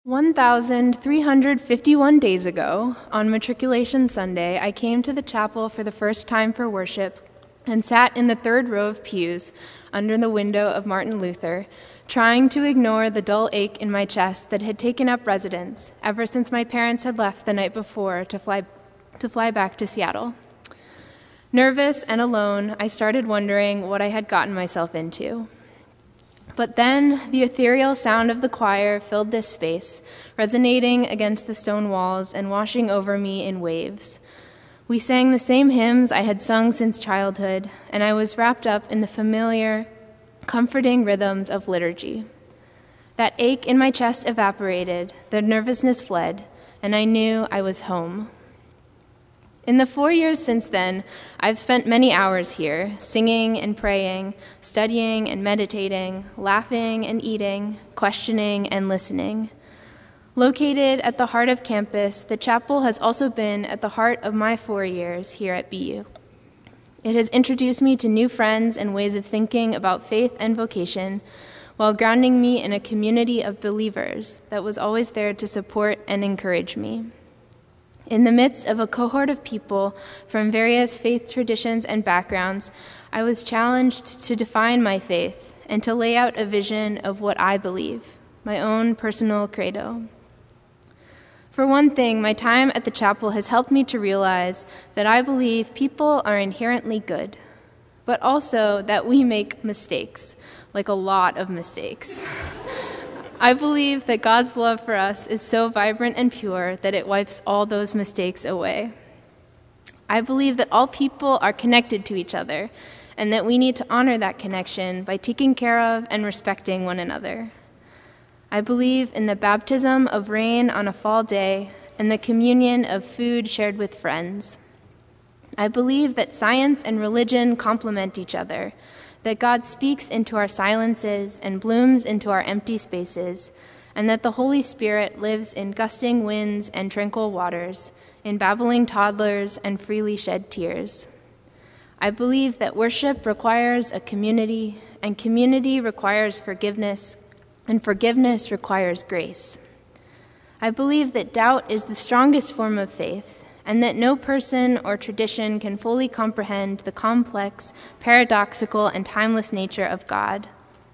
1,351 days ago, on Matriculation Sunday, I came to the chapel for the first time for worship and sat in the third row of pews under the window of Martin Luther, trying to ignore the dull ache in my chest that had taken up residence ever since my parents had left the night before to fly back to Seattle. Nervous and alone, I started wondering what I had gotten myself into. But then the ethereal sound of the choir filled this space, resonating against the stone walls and washing over me in waves. We sang the same hymns I had sung since childhood, and I was wrapped up in the familiar, comforting rhythms of liturgy. That ache in my chest evaporated, the nervousness fled, and I knew I was home. In the 4 years since then, I've spent many hours here, singing and praying, studying and meditating, laughing and eating, questioning and listening. Located at the heart of campus, the chapel has also been at the heart of my 4 years here at BU. It has introduced me to new friends and ways of thinking about faith and vocation, while grounding me in a community of believers that was always there to support and encourage me. In the midst of a cohort of people from various faith traditions and backgrounds, I was challenged to define my faith and to lay out a vision of what I believe, my own personal credo. For one thing, my time at the chapel has helped me to realize that I believe people are inherently good, but also that we make mistakes, like a lot of mistakes. I believe that God's love for us is so vibrant and pure that it wipes all those mistakes away. I believe that all people are connected to each other and that we need to honor that connection by taking care of and respecting one another. I believe in the baptism of rain on a fall day and the communion of food shared with friends. I believe that science and religion complement each other, that God speaks into our silences and blooms into our empty spaces, and that the Holy Spirit lives in gusting winds and tranquil waters, in babbling toddlers and freely shed tears. I believe that worship requires a community, and community requires forgiveness, and forgiveness requires grace. I believe that doubt is the strongest form of faith, and that no person or tradition can fully comprehend the complex, paradoxical, and timeless nature of God.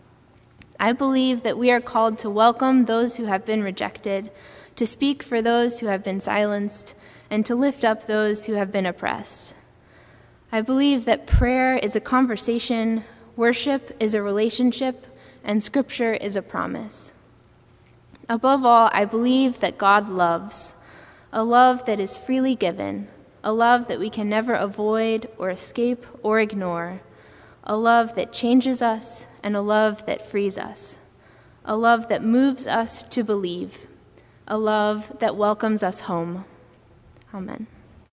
I believe that we are called to welcome those who have been rejected, to speak for those who have been silenced, and to lift up those who have been oppressed. I believe that prayer is a conversation, worship is a relationship, and Scripture is a promise. Above all, I believe that God loves, a love that is freely given, a love that we can never avoid or escape or ignore, a love that changes us and a love that frees us, a love that moves us to believe, a love that welcomes us home. Amen.